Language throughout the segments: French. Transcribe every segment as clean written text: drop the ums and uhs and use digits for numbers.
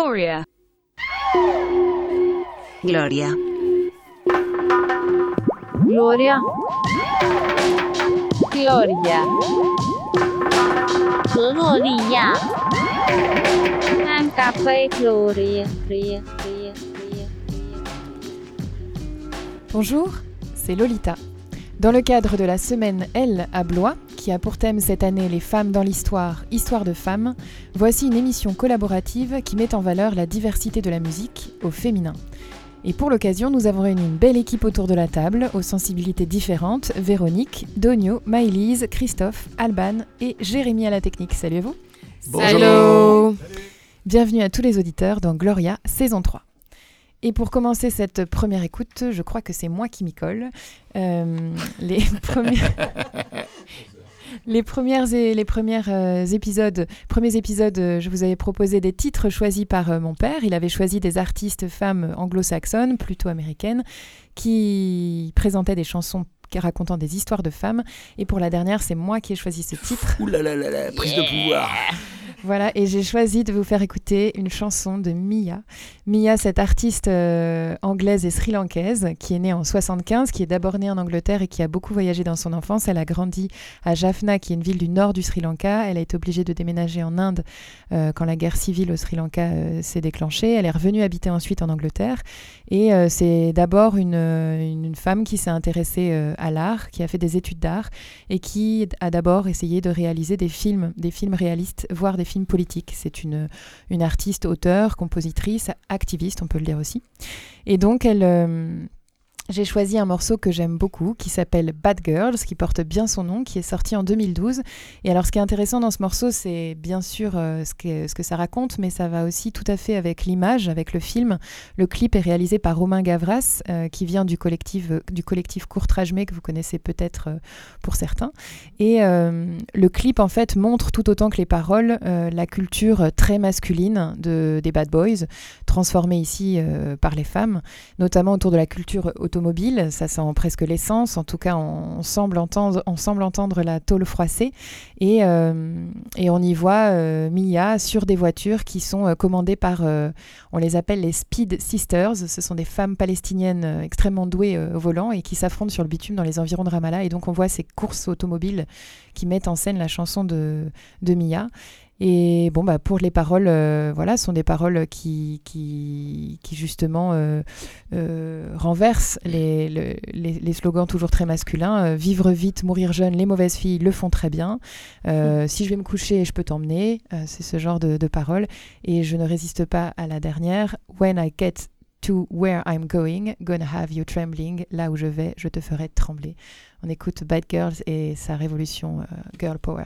Gloria. Gloria. Gloria. Gloria. 格洛利亚。Un café Gloria. Bonjour, c'est Lolita. Dans le cadre de la semaine Elle à Blois, qui a pour thème cette année les femmes dans l'histoire, histoire de femmes, voici une émission collaborative qui met en valeur la diversité de la musique au féminin. Et pour l'occasion, nous avons réuni une belle équipe autour de la table, aux sensibilités différentes, Véronique, Donio, Maëlys, Christophe, Alban et Jérémy à la technique. Salut à vous. Bonjour. Bienvenue à tous les auditeurs dans Gloria, saison 3. Et pour commencer cette première écoute, je crois que c'est moi qui m'y colle. Les premiers épisodes, je vous avais proposé des titres choisis par mon père. Il avait choisi des artistes femmes anglo-saxonnes, plutôt américaines, qui présentaient des chansons racontant des histoires de femmes. Et pour la dernière, c'est moi qui ai choisi ce titre. Ouh là là là là, prise de pouvoir. Voilà, et j'ai choisi de vous faire écouter une chanson de Mia. Mia, cette artiste anglaise et sri-lankaise qui est née en 75, qui est d'abord née en Angleterre et qui a beaucoup voyagé dans son enfance. Elle a grandi à Jaffna, qui est une ville du nord du Sri Lanka. Elle a été obligée de déménager en Inde quand la guerre civile au Sri Lanka s'est déclenchée. Elle est revenue habiter ensuite en Angleterre. Et c'est d'abord une femme qui s'est intéressée à l'art, qui a fait des études d'art et qui a d'abord essayé de réaliser des films réalistes, voire des films politiques. C'est une artiste, auteure, compositrice, activiste, on peut le dire aussi. Et donc, j'ai choisi un morceau que j'aime beaucoup, qui s'appelle Bad Girls, qui porte bien son nom, qui est sorti en 2012. Et alors, ce qui est intéressant dans ce morceau, c'est bien sûr ce que ça raconte, mais ça va aussi tout à fait avec l'image, avec le film. Le clip est réalisé par Romain Gavras, qui vient du collectif Courtrajmé, que vous connaissez peut-être pour certains. Et le clip, en fait, montre tout autant que les paroles la culture très masculine des bad boys, transformée ici par les femmes, notamment autour de la culture automobile. Ça sent presque l'essence, en tout cas on semble entendre la tôle froissée et on y voit Mia sur des voitures qui sont commandées par, on les appelle les Speed Sisters. Ce sont des femmes palestiniennes extrêmement douées au volant et qui s'affrontent sur le bitume dans les environs de Ramallah, et donc on voit ces courses automobiles qui mettent en scène la chanson de Mia. Et bon, pour les paroles, sont des paroles qui justement renversent les slogans toujours très masculins. Vivre vite, mourir jeune, les mauvaises filles le font très bien. Si je vais me coucher, je peux t'emmener. C'est ce genre de paroles. Et je ne résiste pas à la dernière. When I get to where I'm going, gonna have you trembling. Là où je vais, je te ferai trembler. On écoute Bad Girls et sa révolution Girl Power.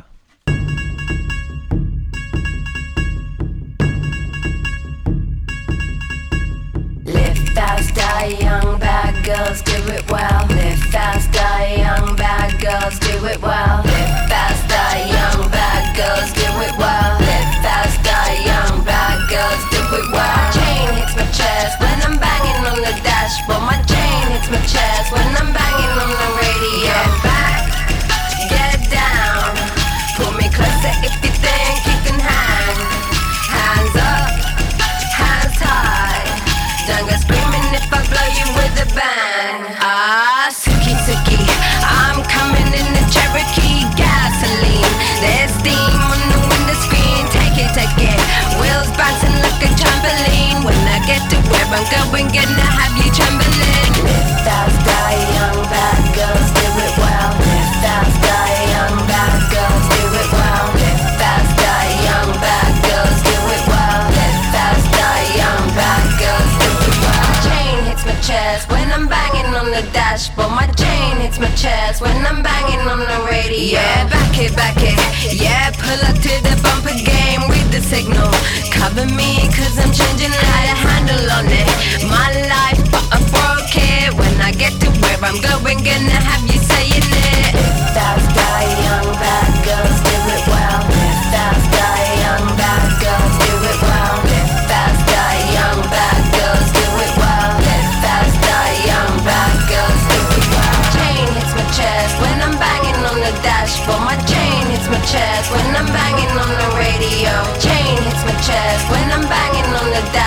Fast, die young, bad girls, do it well. Live fast, die young, bad girls, do it well. Live fast, die young, bad girls, do it well. Live fast, die young, bad girls, do it well. My chain hits my chest when I'm banging on the dashboard. My chain hits my chest when I'm banging on the radio. Get back, get down, pull me closer if you think you can hang. Hands up, hands high, don't go screaming if I blow you with a bang. Ah, Suki Suki, I'm coming in the Cherokee gasoline. There's steam on the window screen, take it, wheels bouncing like a trampoline. When I get to where I'm going, gonna have you trembling. Live fast, die young, bad girls, do it well. Live fast, die young, bad girls, do it well. Live fast, die young, bad girls, do it well. Live fast, die young, bad girls, do it well. My chain hits my chest when I'm banging on the dashboard. My chain hits my chest when I'm banging on the radio. Yeah, back it, yeah, pull up to the bumper game, read the signal. Cover me cause I'm changing how to handle on it. My life, but I broke it. When I get to where I'm going, gonna have you saying it. Live fast, die young, bad girls, do it well. Live fast, die young, bad girls, do it well. Live fast, die young, bad girls, do it well. Live fast, die young, bad girls, do it well. Chain hits my chest when I'm banging on the dashboard. My chain hits my chest when I'm banging on the radio. Chain hits my chest when I'm banging on the dashboard.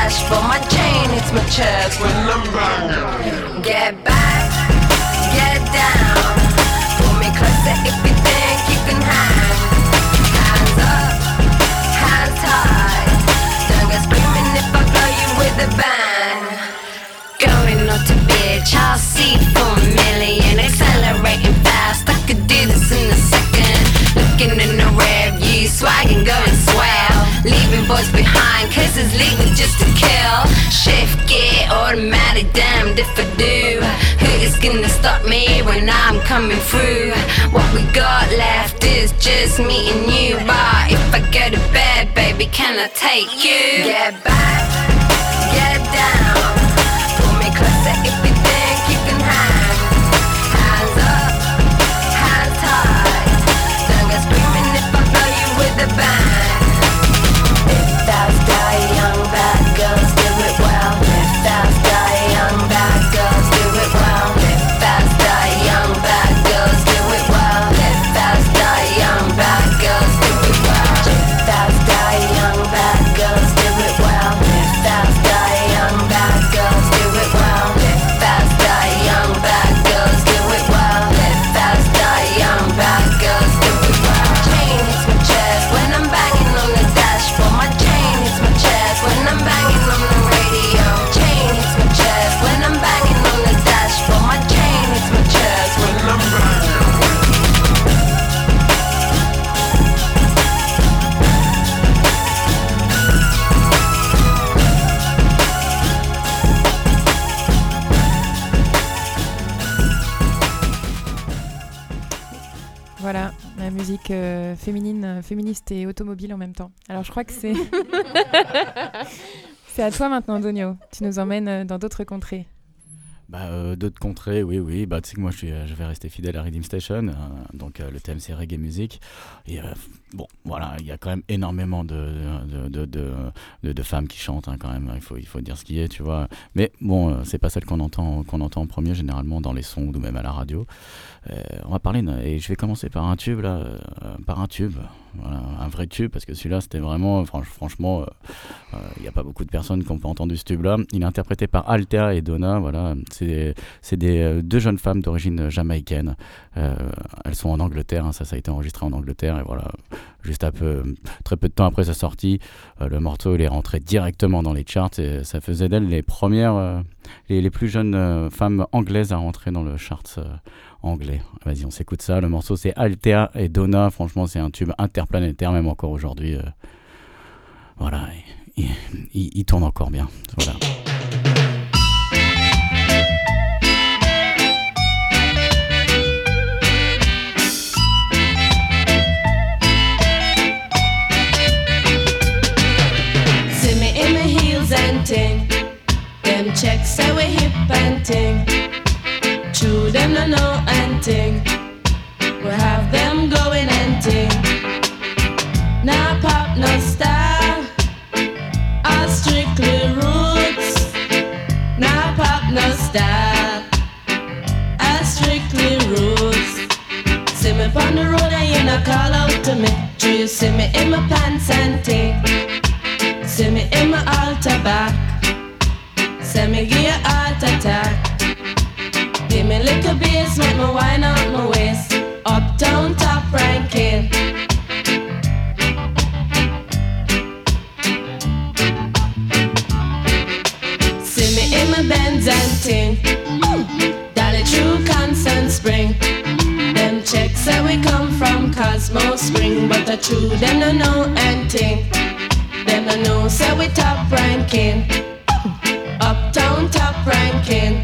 chest when I'm banging. Get back, get down. Pull me closer if you think you can hang. Hands up, hands high. Don't go screaming if I blow you with a bang. Going not to bitch, I'll see for a million. Accelerating fast, I could do this in a second. Looking in the rear view, swagging, going swell. Leaving boys behind, cases leaving just to kill. Shift gear, automatic, damned if I do. Who is gonna stop me when I'm coming through? What we got left is just me and you. But if I go to bed, baby, can I take you? Get back, get down. Pull me closer if you think you can hang. Hands up, hands high. Don't go screaming if I blow you with a bang. Live fast, die young, bad girls do it well. Live fast, die young, bad girls do it well. Live fast, die young, bad girls do it well. Live fast, die young, bad girls do it well. Live fast, die young, bad girls do it well. Live fast, die young, bad girls do it well. Live fast, die young, bad girls do it well. Live fast, die young, bad girls do it well. Chain hits my chest when I'm banging on the dashboard. My chain hits my chest when I'm banging on the radio. Chain hits my chest when I'm banging on the dashboard. My chain hits my chest when I'm banging. Voilà, la musique féministe et automobile en même temps. Alors je crois que c'est... c'est à toi maintenant, Donio. Tu nous emmènes dans d'autres contrées. D'autres contrées, oui. Tu sais que moi, je vais rester fidèle à Rhythm Station. Donc, le thème, c'est reggae music. Et voilà, il y a quand même énormément de femmes qui chantent, quand même. Il faut dire ce qui est, tu vois. Mais bon, c'est pas celle qu'on entend en premier, généralement, dans les sons ou même à la radio. On va parler, et je vais commencer par un tube, là. Voilà, un vrai tube, parce que celui-là, c'était vraiment, franchement, il n'y a pas beaucoup de personnes qui n'ont pas entendu ce tube-là. Il est interprété par Althea et Donna, voilà. C'est deux jeunes femmes d'origine jamaïcaine. Elles sont en Angleterre, ça a été enregistré en Angleterre, et voilà, juste très peu de temps après sa sortie, le morceau il est rentré directement dans les charts, et ça faisait d'elles les premières, les plus jeunes femmes anglaises à rentrer dans le charts anglais. Vas-y, on s'écoute ça. Le morceau c'est Althea et Donna. Franchement, c'est un tube interplanétaire, même encore aujourd'hui. Voilà, il tourne encore bien. Voilà. See me in my heels and ting. Them checks say we hip and ting. True, them no know and ting. We have them going and ting. Now pop, no style. All strictly roots. Now pop, no style. All strictly roots. See me on the road and you not call out to me. True, you see me in my pants and ting. See me in my altar back. See me give you heart attack. Give me little bass, make me wine out my waist. Uptown top ranking. See me in my Benz and ting. Dolly True Constant Spring. Them checks say we come from Cosmo Spring, but the true them no know and ting. Them no know say we top ranking. Uptown top ranking.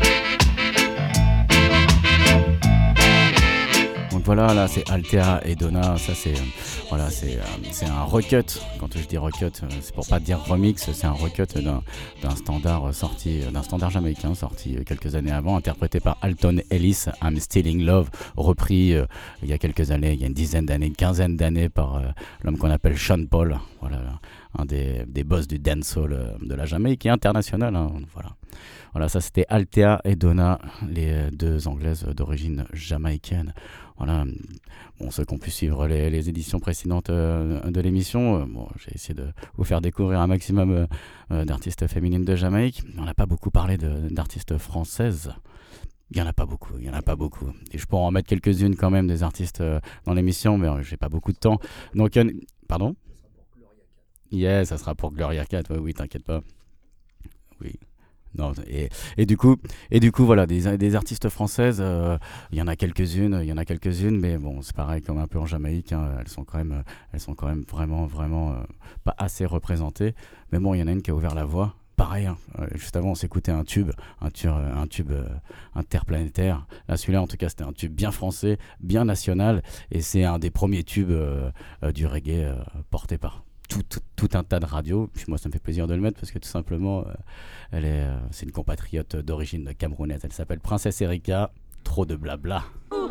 Donc voilà, là c'est Althea et Donna, ça c'est un recut. Quand je dis recut, c'est pour pas dire remix, c'est un recut d'un standard jamaïcain sorti quelques années avant, interprété par Alton Ellis, I'm Stealing Love, repris il y a quelques années, il y a une quinzaine d'années par l'homme qu'on appelle Sean Paul. voilà, un des boss du dancehall de la Jamaïque et international. Hein, voilà, ça c'était Althea et Donna, les deux Anglaises d'origine jamaïcaine. Voilà, bon, ceux qui ont pu suivre les éditions précédentes de l'émission, j'ai essayé de vous faire découvrir un maximum d'artistes féminines de Jamaïque. On n'a pas beaucoup parlé d'artistes françaises. Il n'y en a pas beaucoup. Et je pourrais en mettre quelques-unes quand même des artistes dans l'émission, mais j'ai pas beaucoup de temps. Donc, pardon ? Yeah, ça sera pour Gloria Cat, oui, t'inquiète pas. Oui. Non, et du coup voilà, des artistes françaises, il y en a quelques-unes, mais bon, c'est pareil comme un peu en Jamaïque, hein, elles sont quand même vraiment pas assez représentées. Mais bon, il y en a une qui a ouvert la voie. Pareil, hein, juste avant on s'écoutait un tube interplanétaire. Là, celui-là en tout cas c'était un tube bien français, bien national, et c'est un des premiers tubes du reggae porté par tout un tas de radios. Puis moi ça me fait plaisir de le mettre parce que tout simplement c'est une compatriote d'origine camerounaise, elle s'appelle Princesse Erika. Trop de blabla.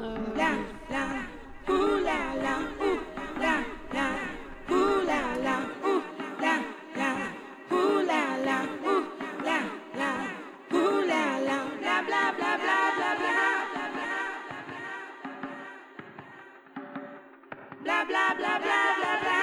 Bla bla bla bla bla bla.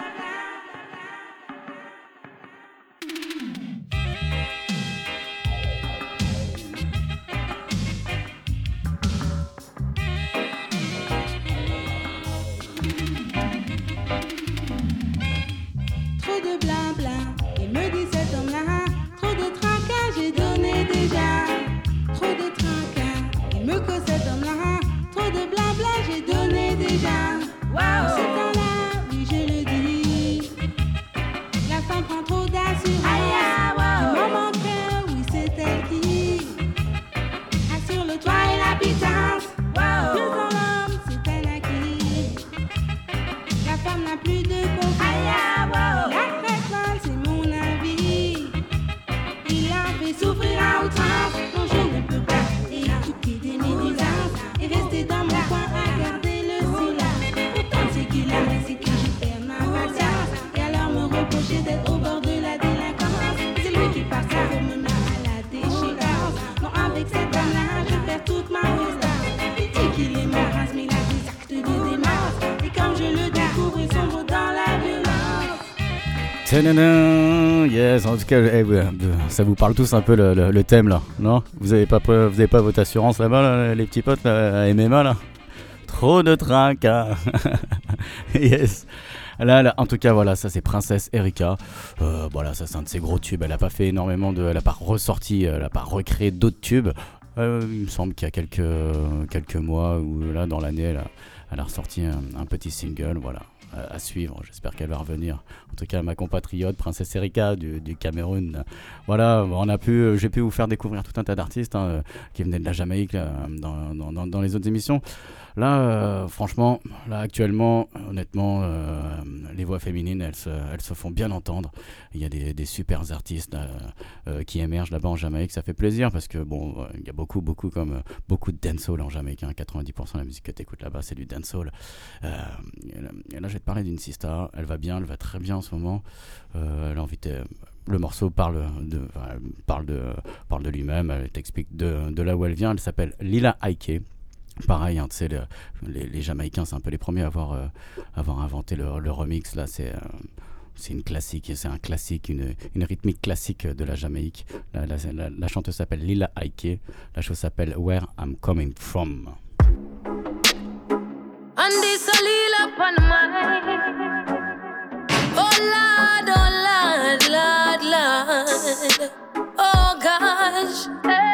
Trop de blabla, il me dit cet homme-là. Trop de tracas, j'ai donné déjà. Trop de tracas, il me cause cet homme-là. Trop de blabla, j'ai donné déjà. Wow. Ce temps-là, oui je le dis, la femme prend trop d'assurance. Wow. Mon manqueur, oui c'est elle qui assure le toit et la pitance. Wow. Plus dans l'homme, c'est un acquis. La femme n'a plus de confiance. Wow. La traite mal, c'est mon avis. Il la fait souffrir à outrance. Non, je ne peux pas écouter des médisances et rester dans mon coin à garder le silence. C'est qu'il a, c'est que je perds ma patience. Et alors me reprocher d'être au bord de la délinquance. C'est lui qui passe à me mettre à la déchéance. Non, avec cet homme-là, je perds toute ma prestance. Il dit qu'il est ma race, mais il a des actes de démence. Et quand je le découvre, il sombre dans la violence. Tadadam, yes, en tout cas, ça vous parle tous un peu le thème là, non ? Vous avez pas votre assurance là-bas, là, les petits potes là, à MMA là ? Trop de tracas. Yes. Là, en tout cas, voilà, ça c'est Princesse Erika. Voilà, ça c'est un de ses gros tubes. Elle a pas fait énormément elle a pas ressorti, elle a pas recréé d'autres tubes. Il me semble qu'il y a quelques mois ou là dans l'année, elle a ressorti un petit single, voilà. À suivre, j'espère qu'elle va revenir. En tout cas, ma compatriote Princesse Erika du Cameroun. Voilà, j'ai pu vous faire découvrir tout un tas d'artistes qui venaient de la Jamaïque dans les autres émissions. Là, franchement, actuellement, honnêtement, les voix féminines, elles se font bien entendre. Il y a des super artistes qui émergent là-bas en Jamaïque. Ça fait plaisir parce que bon, il y a beaucoup de dancehall en Jamaïque. 90% de la musique que tu écoutes là-bas, c'est du dancehall. Et là, je vais te parler d'une sista. Elle va très bien en ce moment. Elle a envie le morceau parle de lui-même. Elle t'explique de là où elle vient. Elle s'appelle Lila Ike. Pareil, hein, tu sais, les Jamaïcains, c'est un peu les premiers à avoir inventé le remix. Là, c'est une classique, c'est un classique, une rythmique classique de la Jamaïque. La chanteuse s'appelle Lila Ike. La chose s'appelle Where I'm Coming From. And this a Lila upon mine. Oh Lord, Lord. Oh gosh.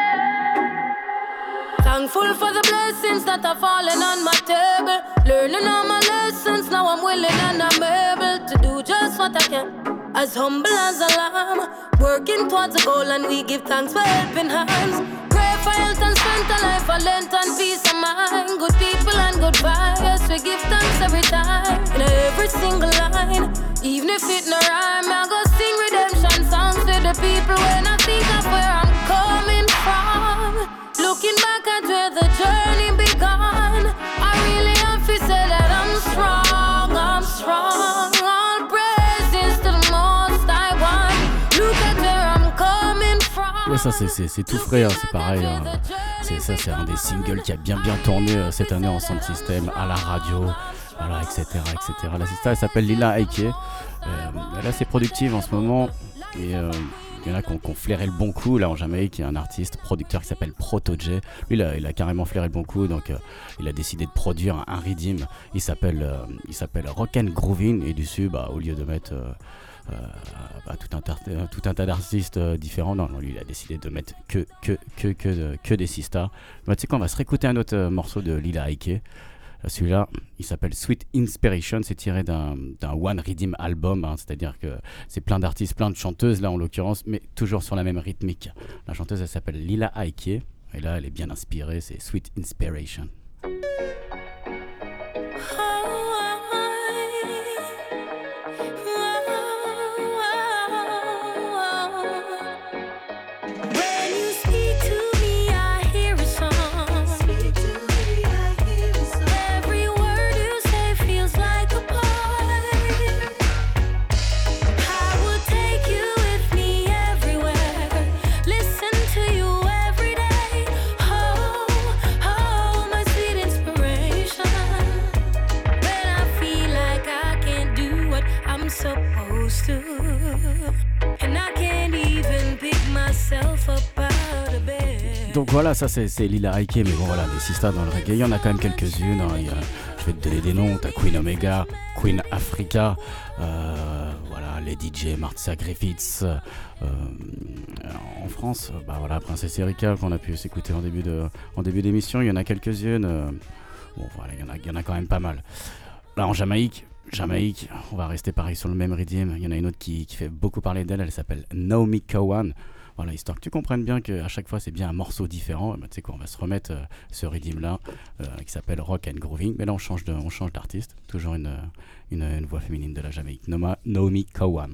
Thankful for the blessings that are falling on my table. Learning all my lessons, now I'm willing and I'm able to do just what I can. As humble as a lamb, working towards a goal, and we give thanks for helping hands. Pray for health and strength, a life, a length and peace of mind. Good people and good vibes, we give thanks every time. In every single line, even if it no rhyme, I go sing redemption songs to the people when I think of where I'm coming from. Looking back at where the journey began, I really have to say that I'm strong. All praises Ouais, ça c'est tout frais, hein, c'est pareil. Hein. C'est un des singles qui a bien tourné cette année en sound system, à la radio, voilà, etc. La sister, elle s'appelle Lila Ike. Elle est assez productive en ce moment et il y en a qui ont flairé le bon coup. Là en Jamaïque, il y a un artiste, producteur qui s'appelle Proto J. Lui, il a carrément flairé le bon coup, donc il a décidé de produire un rhythm. Il s'appelle Rock and Groovin, et dessus, au lieu de mettre tout un tas d'artistes différents, non, lui il a décidé de mettre que des sisters. Tu sais quoi, on va se réécouter un autre morceau de Lila Ike. Celui-là, il s'appelle Sweet Inspiration, c'est tiré d'un One Rhythm album, hein, c'est-à-dire que c'est plein d'artistes, plein de chanteuses là en l'occurrence, mais toujours sur la même rythmique. La chanteuse, elle s'appelle Lila Ike, et là elle est bien inspirée, c'est Sweet Inspiration. Donc voilà, ça c'est Lila Ike, mais bon voilà, des sisters dans le reggae, il y en a quand même quelques-unes, hein. Je vais te donner des noms, t'as Queen Omega, Queen Africa, voilà, les DJ Marcia Griffiths, en France, voilà, Princesse Erika qu'on a pu s'écouter en début d'émission, il y en a quelques-unes, bon voilà, il y en a quand même pas mal. Là en Jamaïque, on va rester pareil sur le même rythme, il y en a une autre qui fait beaucoup parler d'elle, elle s'appelle Naomi Cowan. Voilà, histoire que tu comprennes bien qu'à chaque fois c'est bien un morceau différent. Tu sais quoi, on va se remettre ce rhythm là qui s'appelle Rock and Grooving, mais là on change d'artiste, toujours une voix féminine de la Jamaïque, Naomi Cowan.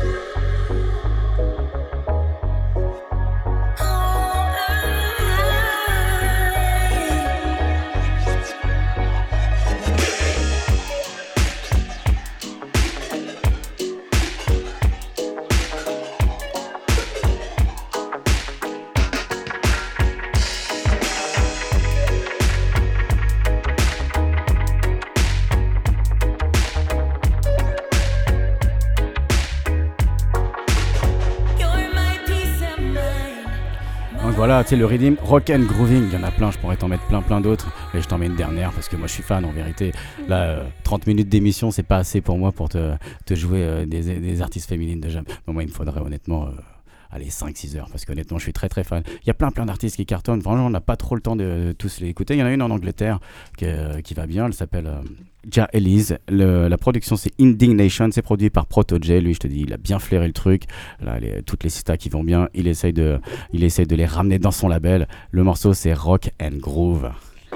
Voilà, tu sais, le rhythm Rock and Grooving, il y en a plein, je pourrais t'en mettre plein d'autres, et je t'en mets une dernière parce que moi je suis fan en vérité. Là, 30 minutes d'émission, c'est pas assez pour moi pour te jouer des artistes féminines déjà. Bon, moi il me faudrait honnêtement 5-6 heures parce qu'honnêtement je suis très fan. Il y a plein d'artistes qui cartonnent, vraiment on n'a pas trop le temps de tous les écouter. Il y en a une en Angleterre qui va bien, elle s'appelle Ja Elise. La production c'est Indignation, c'est produit par Proto J. Lui je te dis il a bien flairé le truc. Là toutes les sisters qui vont bien, il essaye de les ramener dans son label. Le morceau c'est Rock and Groove.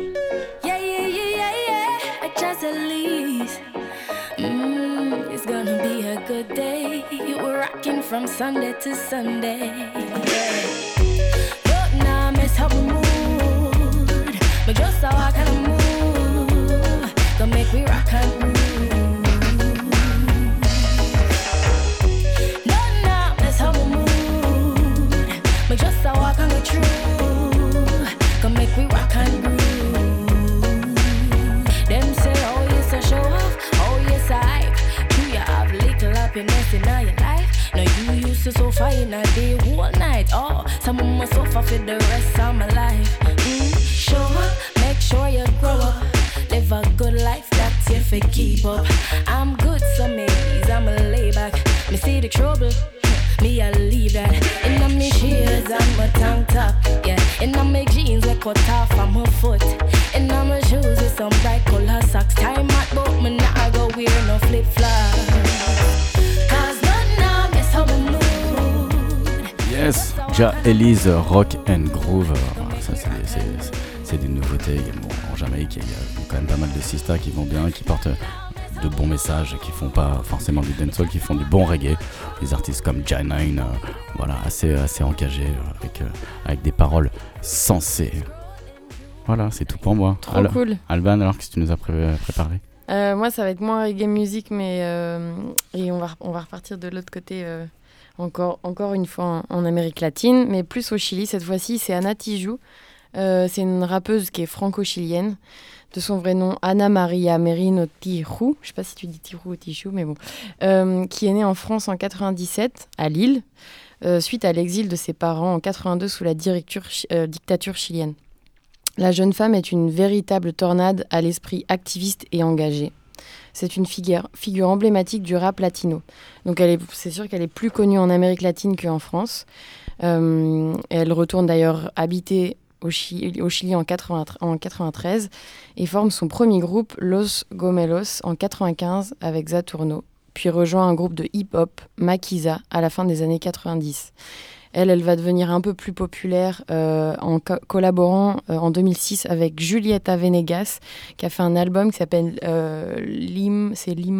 Just Elise. It's gonna be a good day. We're rocking from Sunday to Sunday. Don't now mess up my mood, but just so I can move, gonna make me rock and groove. Don't now mess up my mood, but just so I can go true, gonna make me rock and groove. Them say, oh yes I show off, oh yes I hype. Do you have little happiness in all your life? Now you used to suffer in a day, whole night. Oh, some of must suffer for the rest of my life. Show up, make sure you grow up. Live a good life, that's if you keep up. I'm good, so maybe I'ma lay back. Me see the trouble, me I leave that. In my shoes and my tank top, yeah. In my jeans we cut off on my foot. In my shoes with some bright color socks. Time out, but me not go wear no flip flops. Yes, Ja Elise, Rock and Groove. Ça c'est des nouveautés. Bon, en Jamaïque, il y a quand même pas mal de sisters qui vont bien, qui portent de bons messages, qui font pas forcément du dancehall, qui font du bon reggae. Des artistes comme J9, voilà, assez engagés, avec des paroles sensées. Voilà, c'est tout pour moi. Trop cool. Alban, alors qu'est-ce que tu nous as préparé? Moi, ça va être moins reggae music, mais et on va repartir de l'autre côté. Encore une fois en Amérique latine, mais plus au Chili. Cette fois-ci, c'est Ana Tijoux. C'est une rappeuse qui est franco-chilienne. De son vrai nom, Ana Maria Merino Tijoux. Je ne sais pas si tu dis Tijoux ou Tijoux, mais bon. Qui est née en France en 97, à Lille, suite à l'exil de ses parents en 82 sous la dictature chilienne. La jeune femme est une véritable tornade à l'esprit activiste et engagé. C'est une figure emblématique du rap latino. Donc c'est sûr qu'elle est plus connue en Amérique latine qu'en France. Elle retourne d'ailleurs habiter au Chili en 93 et forme son premier groupe, Los Gomelos, en 95 avec Zaturno, puis rejoint un groupe de hip-hop, Maquisa, à la fin des années 90. Elle va devenir un peu plus populaire en collaborant en 2006 avec Julieta Venegas, qui a fait un album qui s'appelle Limón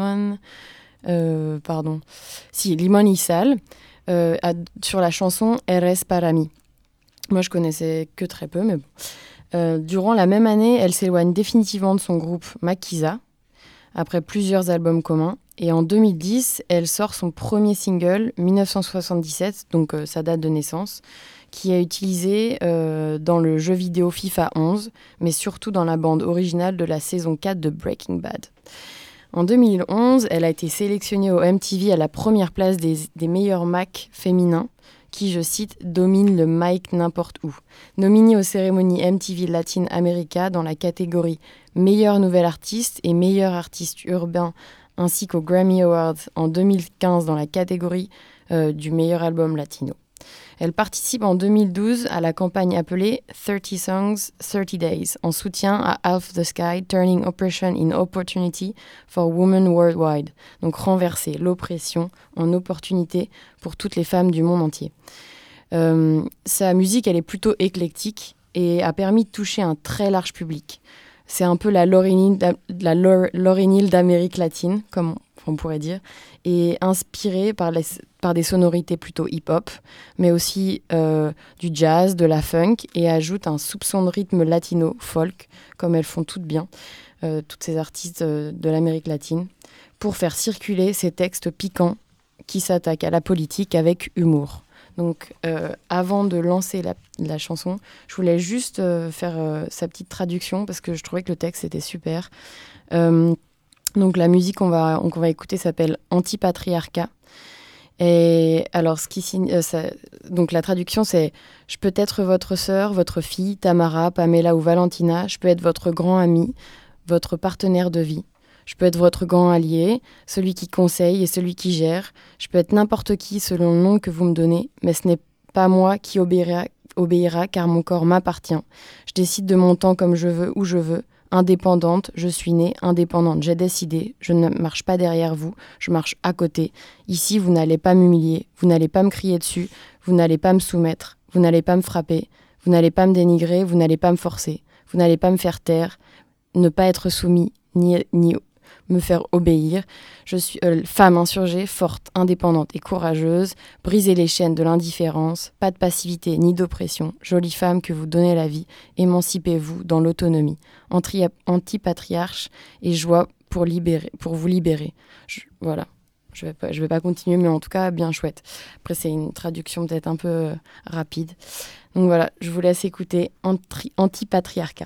y Sal, sur la chanson Eres para mí. Moi, je connaissais que très peu, mais bon. Durant la même année, elle s'éloigne définitivement de son groupe Maquisa, après plusieurs albums communs. Et en 2010, elle sort son premier single, 1977, donc sa date de naissance, qui est utilisé dans le jeu vidéo FIFA 11, mais surtout dans la bande originale de la saison 4 de Breaking Bad. En 2011, elle a été sélectionnée au MTV à la première place des meilleurs Macs féminins, qui, je cite, domine le mic n'importe où. Nominée aux cérémonies MTV Latin America dans la catégorie meilleur nouvel artiste et meilleur artiste urbain, ainsi qu'aux Grammy Awards en 2015 dans la catégorie du meilleur album latino. Elle participe en 2012 à la campagne appelée 30 Songs, 30 Days, en soutien à Half the Sky, Turning Oppression in Opportunity for Women Worldwide, donc renverser l'oppression en opportunité pour toutes les femmes du monde entier. Sa musique, elle est plutôt éclectique et a permis de toucher un très large public. C'est un peu la Lauryn Hill d'Amérique latine, comme on pourrait dire, et inspirée par des sonorités plutôt hip-hop, mais aussi du jazz, de la funk, et ajoute un soupçon de rythme latino, folk, comme elles font toutes bien, toutes ces artistes de l'Amérique latine, pour faire circuler ces textes piquants qui s'attaquent à la politique avec humour. Donc, avant de lancer la chanson, je voulais juste faire sa petite traduction parce que je trouvais que le texte était super. Donc, la musique qu'on va écouter s'appelle Antipatriarcat. Et alors, donc la traduction, c'est « Je peux être votre sœur, votre fille, Tamara, Pamela ou Valentina. Je peux être votre grand ami, votre partenaire de vie. Je peux être votre grand allié, celui qui conseille et celui qui gère. Je peux être n'importe qui selon le nom que vous me donnez, mais ce n'est pas moi qui obéira car mon corps m'appartient. Je décide de mon temps comme je veux, où je veux. Indépendante, je suis née, indépendante, j'ai décidé. Je ne marche pas derrière vous, je marche à côté. Ici, vous n'allez pas m'humilier, vous n'allez pas me crier dessus, vous n'allez pas me soumettre, vous n'allez pas me frapper, vous n'allez pas me dénigrer, vous n'allez pas me forcer, vous n'allez pas me faire taire, ne pas être soumis, ni me faire obéir. Je suis femme insurgée, forte, indépendante et courageuse. Brisez les chaînes de l'indifférence, pas de passivité ni d'oppression. Jolie femme que vous donnez la vie, émancipez-vous dans l'autonomie. Antipatriarche et joie pour vous libérer. Voilà. Je vais pas continuer, mais en tout cas, bien chouette. Après, c'est une traduction peut-être un peu rapide. Donc voilà, je vous laisse écouter Antipatriarcat.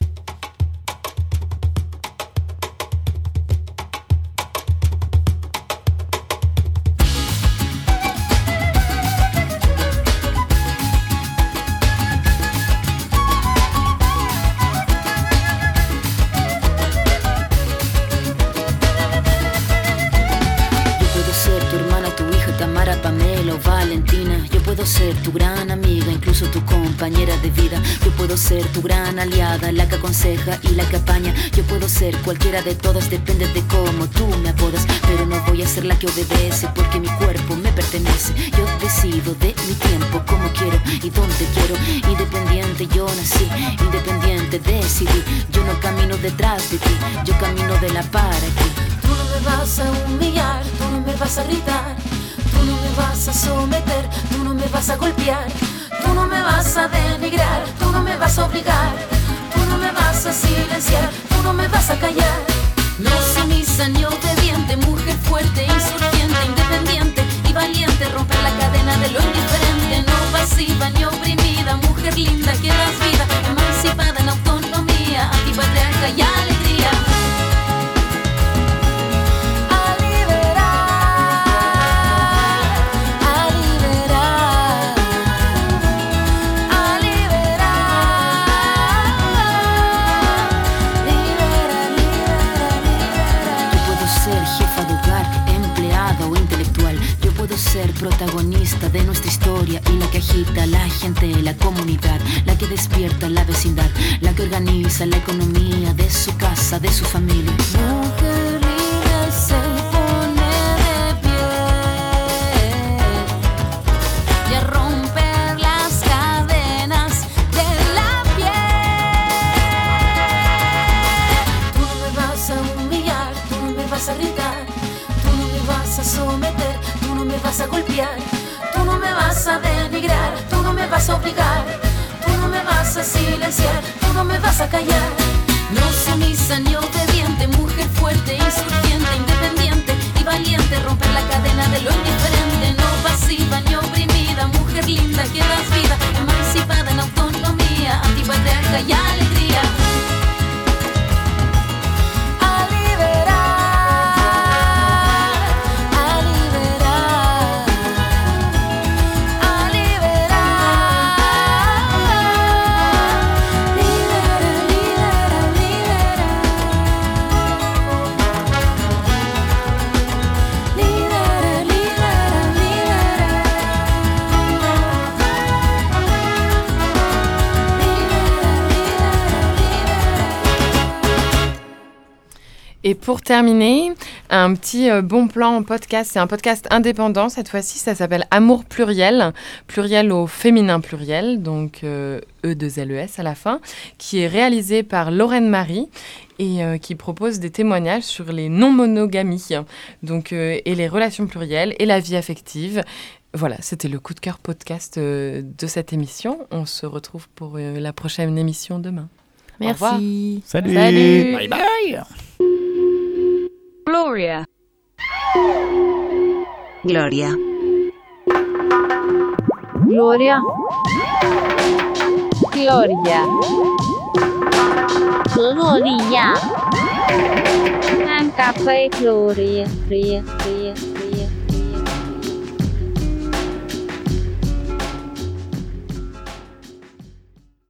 Ser tu gran amiga, incluso tu compañera de vida. Yo puedo ser tu gran aliada, la que aconseja y la que apaña. Yo puedo ser cualquiera de todas, depende de cómo tú me apodas. Pero no voy a ser la que obedece, porque mi cuerpo me pertenece. Yo decido de mi tiempo, como quiero y donde quiero. Independiente yo nací, independiente decidí. Yo no camino detrás de ti, yo camino de la para ti. Tú no me vas a humillar, tú no me vas a gritar. Tú no me vas a someter, tú no me vas a golpear. Tú no me vas a denigrar, tú no me vas a obligar. Tú no me vas a silenciar, tú no me vas a callar. No sumisa ni obediente, mujer fuerte, insurgente, independiente y y valiente, romper la cadena de lo indiferente, no pasiva ni oprimida, mujer linda que das vida, emancipada en autonomía, antipatriarca y alegría. Ser protagonista de nuestra historia y la que agita a la gente, la comunidad, la que despierta la vecindad, la que organiza la economía de su casa, de su familia. Mujer libre se pone de pie y a romper las cadenas de la piel. Tú no me vas a humillar, tú no me vas a gritar, tú no me vas a someter, tú no me vas a golpear, tú no me vas a denigrar, tú no me vas a obligar, tú no me vas a silenciar, tú no me vas a callar. No sumisa ni obediente, mujer fuerte, insurgente, independiente y valiente, romper la cadena de lo indiferente, no pasiva ni oprimida, mujer linda que das vida, emancipada en autonomía, antipatriarca y alegría. Et pour terminer, un petit bon plan en podcast. C'est un podcast indépendant. Cette fois-ci, ça s'appelle Amour pluriel. Pluriel au féminin pluriel, donc E2LES à la fin, qui est réalisé par Lorraine Marie et qui propose des témoignages sur les non-monogamies donc, et les relations plurielles et la vie affective. Voilà, c'était le coup de cœur podcast de cette émission. On se retrouve pour la prochaine émission demain. Merci. Salut. Salut. Bye bye. Gloria. Gloria. Gloria. Gloria. 格洛丽亚。安嘎贝 Gloria。